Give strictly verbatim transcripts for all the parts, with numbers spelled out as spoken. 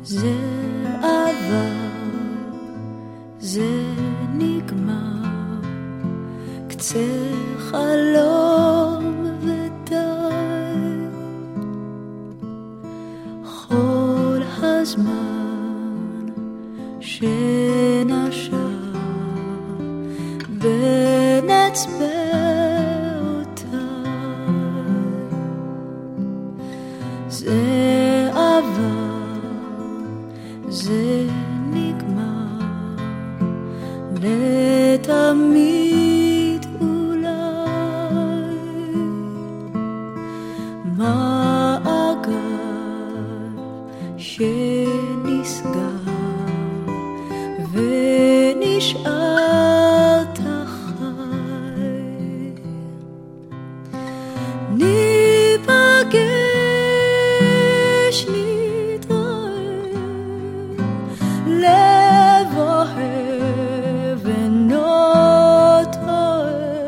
זה עבר, זה נגמר, קצה חלום ודי, כל הזמן שנשר בין אצבעותיי, זה עבר, זה נגמר, לתמיד אולי, מעגל שנסגר ונשארת חי, ניפגש נתראה, לב אוהב ונותר,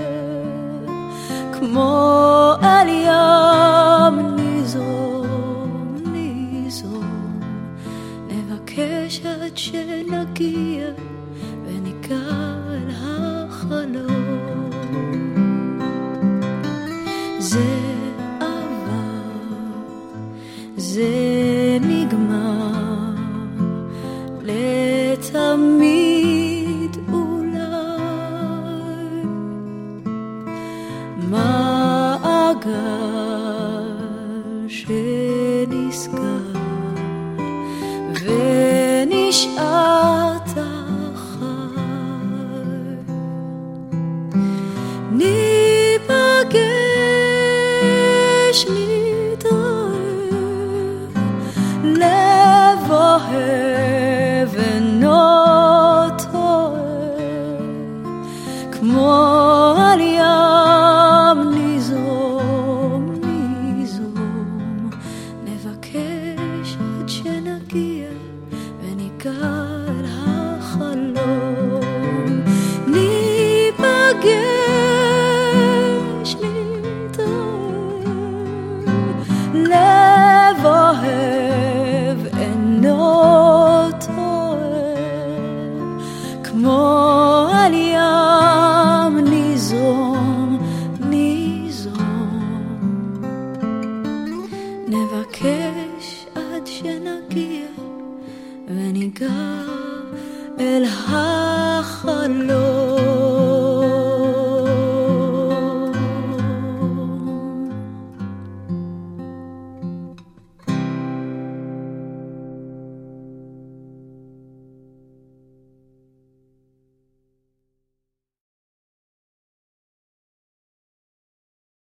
כמו אל ים נזרום, נזרום, נבקש עד שנגיע וניגע אל החלום. זה עבר, זה נגמר, לתמיד אולי, מעגל שנסגר ונשארת חי, ניפגש נתראה, לב אוהב